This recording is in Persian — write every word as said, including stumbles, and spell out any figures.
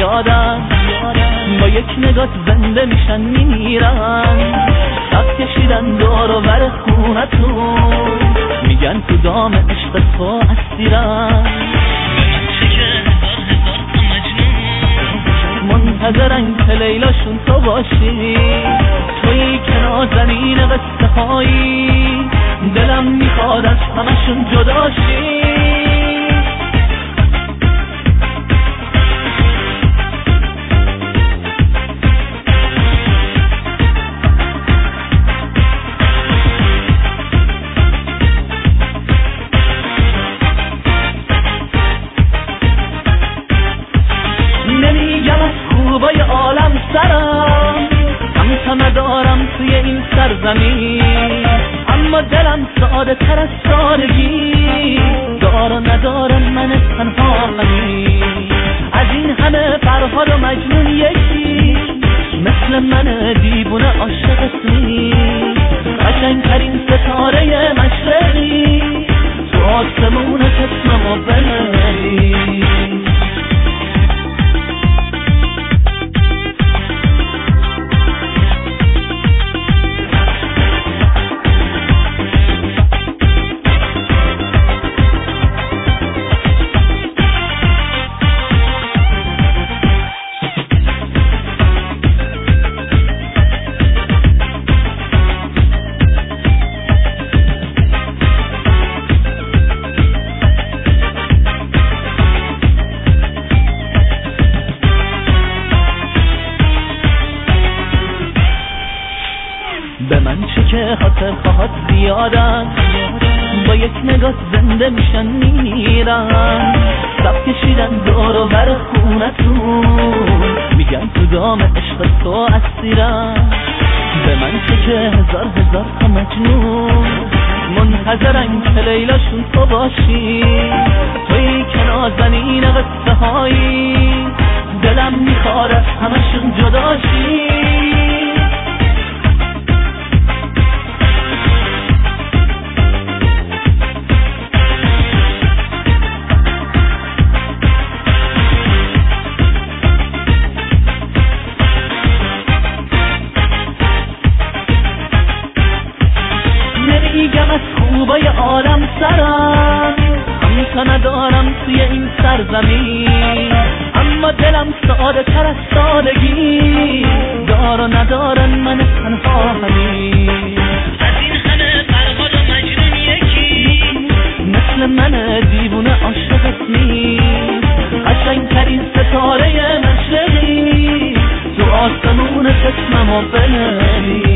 زیادن، با یک نگاه زنده میشن میمیرن. شب کشیدن دور و بر خونتون، میگن تو دام عشق تو اسیرن. منتظرن که لیلاشون تو باشی، تویی که نازنین قصه هایی، دلم میخواد از همشون جداشی. خوبای عالم سرم همه دارم توی این سرزمین، اما دلم ساده تر از سادگی، دار و ندارم من تنها غمین. از این همه فرهاد و مجنون یکی، مثل من دیوونه عاشقت نیست. قشنگترین ستاره مشرقی، تو آسمون چشممو ببری. به من چه که خاطر خواهد زیادن، با یک نگاه زنده میشن میمیرن. شب کشیدن دور و بر خونتون، میگن تو دام عشق تو اسیرن. به من چه که هزار هزار تا مجنون، منتظرن که لیلاشون تو باشی، تویی که نازنین قصه هایی، دلم میخواد از همشون جداشی. میگم از خوبای عالم سرم همتا ندارم توی این سرزمین، اما دلم ساده تر از سادگی، دار و ندارن من تنها همین. از این همه فرهاد و مجنون یکی، مثل من دیوونه عاشقت نیست. قشنگترین ستاره مشرقی، تو آسمون چشممو بنویس.